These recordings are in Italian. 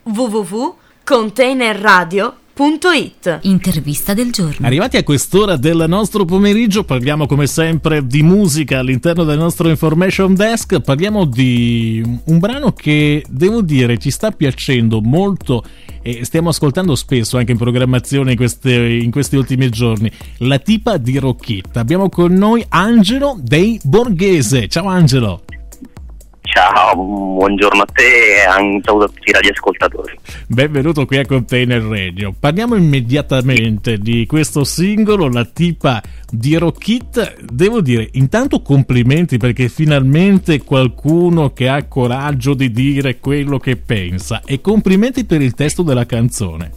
www.containerradio.it. Intervista del giorno. Arrivati a quest'ora del nostro pomeriggio parliamo come sempre di musica all'interno del nostro Information Desk. Parliamo di un brano che devo dire ci sta piacendo molto e stiamo ascoltando spesso anche in programmazione in questi ultimi giorni. La tipa di Rocchetta. Abbiamo con noi Angelo dei Borghese. Ciao Angelo. Ciao, buongiorno a te e un saluto a tutti i radioascoltatori. Benvenuto qui a Container Radio. Parliamo immediatamente di questo singolo, La tipa di Rocchetta. Devo dire, intanto complimenti perché finalmente qualcuno che ha coraggio di dire quello che pensa, e complimenti per il testo della canzone.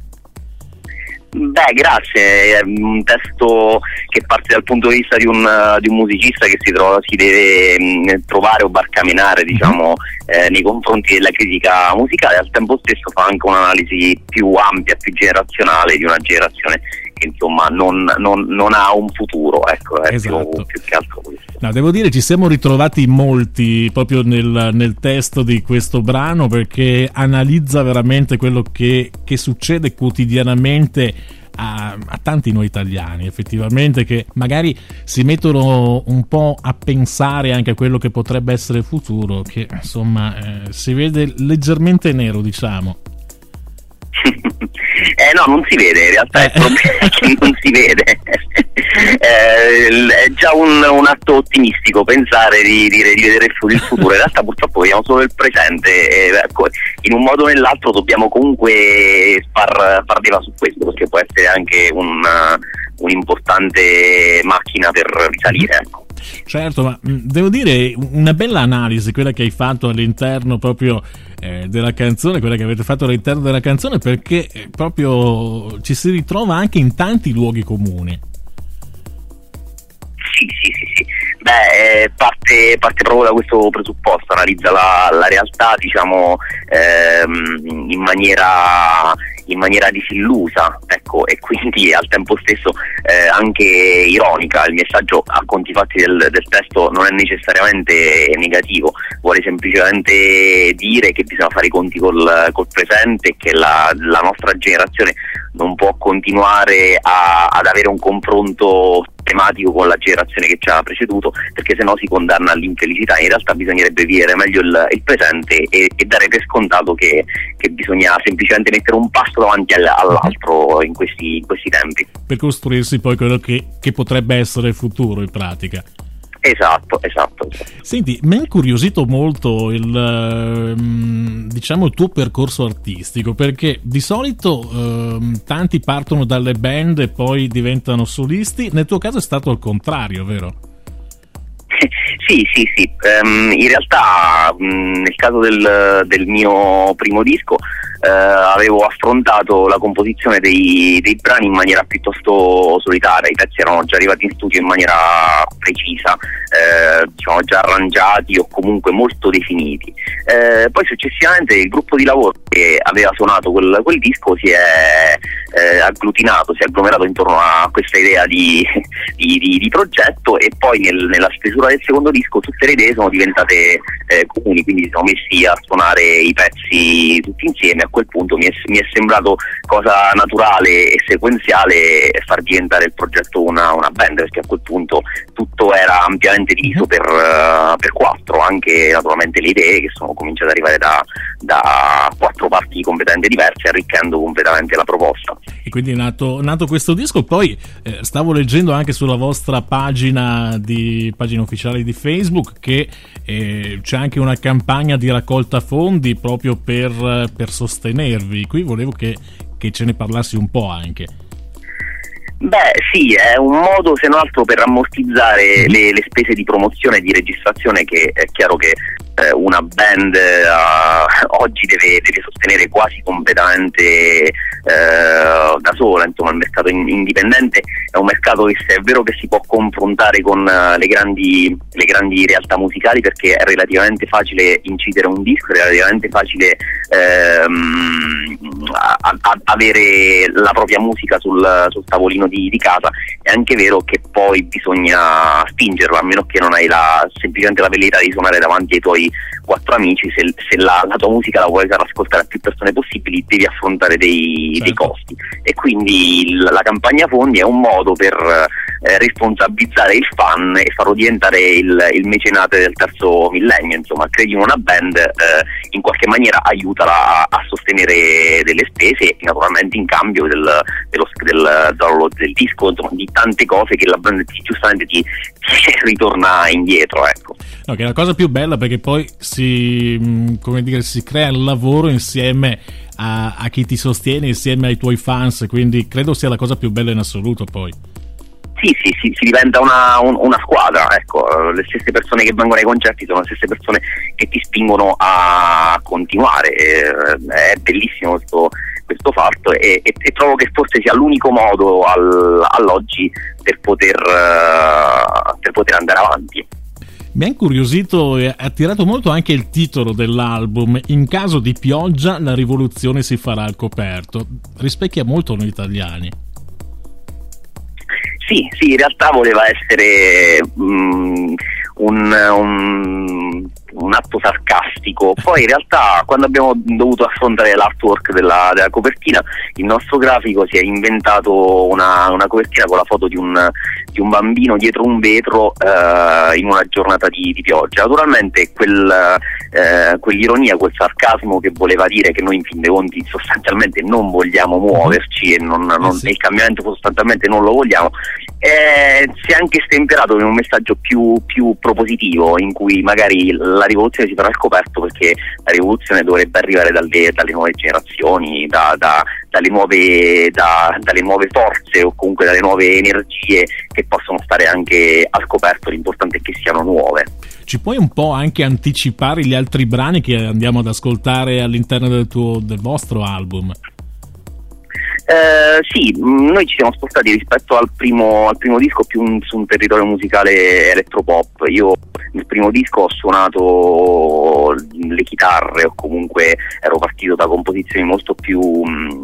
Beh, grazie, è un testo che parte dal punto di vista di un musicista che si deve trovare o barcamenare, diciamo, nei confronti della critica musicale. Al tempo stesso fa anche un'analisi più ampia, più generazionale di una generazione che insomma non ha un futuro, ecco, è esatto. più che altro questo. No, devo dire ci siamo ritrovati molti proprio nel testo di questo brano, perché analizza veramente quello che succede quotidianamente a tanti noi italiani, effettivamente, che magari si mettono un po' a pensare anche a quello che potrebbe essere il futuro, che insomma si vede leggermente nero, diciamo. No, non si vede, in realtà il problema è che non si vede. È già un atto ottimistico pensare di vedere il futuro. In realtà purtroppo vediamo solo il presente e in un modo o nell'altro dobbiamo comunque far leva su questo, perché può essere anche un'importante macchina per risalire, ecco. Certo, ma devo dire una bella analisi quella che hai fatto all'interno proprio della canzone, quella che avete fatto all'interno della canzone, perché proprio ci si ritrova anche in tanti luoghi comuni. Sì. Beh, parte proprio da questo presupposto, analizza la realtà, diciamo, in maniera disillusa, ecco, e quindi al tempo stesso anche ironica. Il messaggio a conti fatti del testo non è necessariamente negativo, vuole semplicemente dire che bisogna fare i conti col presente e che la nostra generazione non può continuare ad avere un confronto tematico con la generazione che ci ha preceduto, perché sennò si condanna all'infelicità. In realtà bisognerebbe vivere meglio il presente e dare per scontato che bisogna semplicemente mettere un passo davanti all'altro in questi tempi, per costruirsi poi quello che potrebbe essere il futuro in pratica. Esatto. Senti, mi ha incuriosito molto il tuo percorso artistico, perché di solito tanti partono dalle band e poi diventano solisti. Nel tuo caso è stato il contrario, vero? Sì. In realtà nel caso del mio primo disco avevo affrontato la composizione dei brani in maniera piuttosto solitaria. I pezzi erano già arrivati in studio in maniera precisa, diciamo già arrangiati o comunque molto definiti. Poi successivamente il gruppo di lavoro che aveva suonato quel disco si è agglutinato, si è agglomerato intorno a questa idea di progetto, e poi nella stesura del secondo disco tutte le idee sono diventate comuni, quindi siamo messi a suonare i pezzi tutti insieme. A quel punto mi è sembrato cosa naturale e sequenziale far diventare il progetto una band, perché a quel punto tutto era ampiamente diviso per quattro, anche naturalmente le idee che sono cominciate ad arrivare da quattro parti completamente diverse, arricchendo completamente la proposta. E quindi è nato questo disco. Poi stavo leggendo anche sulla vostra pagina ufficiale di Facebook che c'è anche una campagna di raccolta fondi proprio per sostenervi. Qui volevo che ce ne parlassi un po' anche. Beh sì, è un modo se non altro per ammortizzare le spese di promozione e di registrazione, che è chiaro che una band oggi deve sostenere quasi completamente da sola. Insomma, il mercato indipendente è un mercato che, se è vero che si può confrontare con le grandi realtà musicali, perché è relativamente facile incidere un disco, è relativamente facile avere la propria musica sul tavolino di casa. È anche vero che poi bisogna spingerla, a meno che non hai semplicemente la velleità di suonare davanti ai tuoi 4 amici. Se la tua musica la vuoi far ascoltare a più persone possibili, devi affrontare dei costi, e quindi la campagna fondi è un modo per responsabilizzare il fan e farlo diventare il mecenate del terzo millennio. Insomma, credi in una band, in qualche maniera aiutala a sostenere delle spese, naturalmente in cambio del download del disco, insomma, di tante cose che la band giustamente ti ritorna indietro, ecco. No, che è la cosa più bella, perché poi si crea il lavoro insieme a chi ti sostiene, insieme ai tuoi fans, quindi credo sia la cosa più bella in assoluto poi. Sì, si diventa una squadra, ecco. Le stesse persone che vengono ai concerti sono le stesse persone che ti spingono a continuare. È bellissimo questo fatto, e trovo che forse sia l'unico modo all'oggi per poter andare avanti. Mi ha incuriosito e attirato molto anche il titolo dell'album: In caso di pioggia la rivoluzione si farà al coperto. Rispecchia molto noi italiani. Sì, in realtà voleva essere un atto sarcastico. Poi in realtà, quando abbiamo dovuto affrontare l'artwork della copertina, il nostro grafico si è inventato una copertina con la foto di un bambino dietro un vetro in una giornata di pioggia. Naturalmente quell'ironia, quel sarcasmo che voleva dire che noi in fin dei conti sostanzialmente non vogliamo muoverci e il cambiamento sostanzialmente non lo vogliamo, si è anche stemperato in un messaggio più propositivo, in cui magari la rivoluzione si farà al coperto, perché la rivoluzione dovrebbe arrivare dalle nuove generazioni, dalle nuove forze, o comunque dalle nuove energie che possono stare anche al coperto. L'importante è che siano nuove. Ci puoi un po' anche anticipare gli altri brani che andiamo ad ascoltare all'interno del vostro album? Sì, noi ci siamo spostati rispetto al primo disco più su un territorio musicale elettropop. Io nel primo disco ho suonato le chitarre, o comunque ero partito da composizioni molto più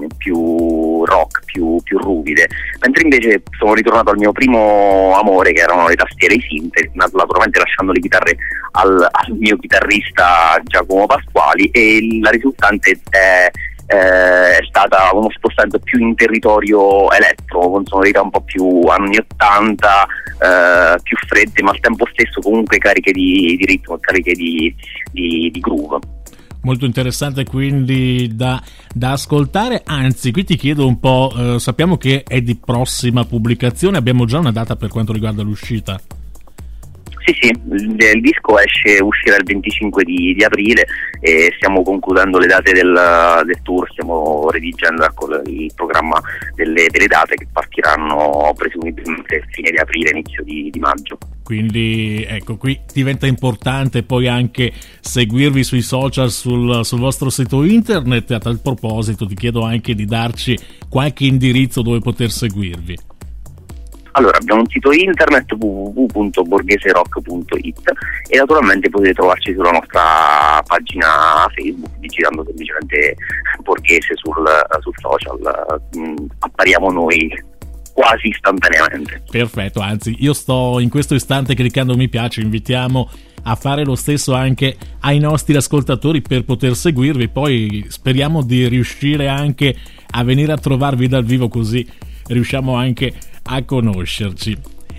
rock, più ruvide, mentre invece sono ritornato al mio primo amore, che erano le tastiere e i synth, naturalmente lasciando le chitarre al mio chitarrista Giacomo Pasquali, e la risultante è stata uno spostamento più in territorio elettro, con sonorità un po' più anni 80, più fredde, ma al tempo stesso comunque cariche di ritmo, cariche di groove. Molto interessante quindi da ascoltare. Anzi, qui ti chiedo un po', sappiamo che è di prossima pubblicazione, abbiamo già una data per quanto riguarda l'uscita? Sì, il disco uscirà il 25 di aprile, e stiamo concludendo le date del tour, stiamo redigendo il programma delle date che partiranno presumibilmente fine di aprile, inizio di maggio. Quindi ecco, qui diventa importante poi anche seguirvi sui social, sul vostro sito internet. A tal proposito ti chiedo anche di darci qualche indirizzo dove poter seguirvi. Allora, abbiamo un sito internet www.borgheserock.it, e naturalmente potete trovarci sulla nostra pagina Facebook, digitando semplicemente Borghese sul social. Appariamo noi quasi istantaneamente. Perfetto, anzi io sto in questo istante cliccando mi piace. Invitiamo a fare lo stesso anche ai nostri ascoltatori per poter seguirvi. Poi speriamo di riuscire anche a venire a trovarvi dal vivo, così riusciamo anche a conoscerci.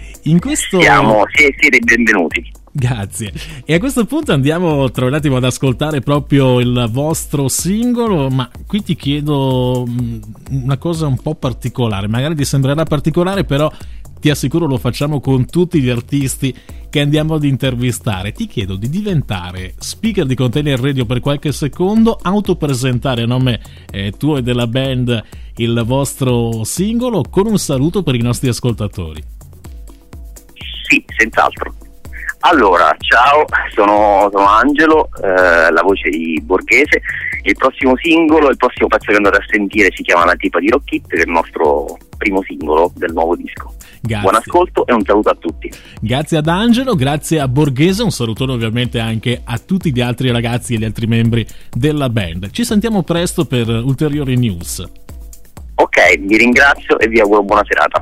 Siete benvenuti. Grazie. E a questo punto andiamo tra un attimo ad ascoltare proprio il vostro singolo, ma qui ti chiedo una cosa un po' particolare. Magari ti sembrerà particolare, però ti assicuro lo facciamo con tutti gli artisti che andiamo ad intervistare. Ti chiedo di diventare speaker di Container Radio per qualche secondo, autopresentare a nome tuo e della band il vostro singolo con un saluto per i nostri ascoltatori. Sì, senz'altro. Allora, ciao, sono Angelo, la voce di Borghese. Il prossimo singolo, il prossimo pezzo che andate a sentire si chiama La tipa di Rock It, che è il nostro primo singolo del nuovo disco. Grazie. Buon ascolto e un saluto a tutti. Grazie ad Angelo, grazie a Borghese, un salutone ovviamente anche a tutti gli altri ragazzi e gli altri membri della band. Ci sentiamo presto per ulteriori news. Ok, vi ringrazio e vi auguro buona serata.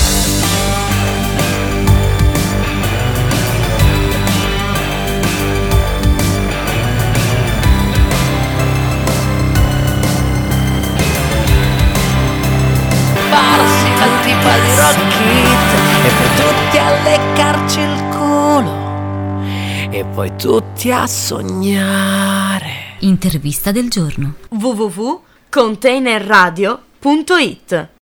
Di Rock It, e poi tutti a leccarci il culo e poi tutti a sognare. Intervista del giorno. www.containerradio.it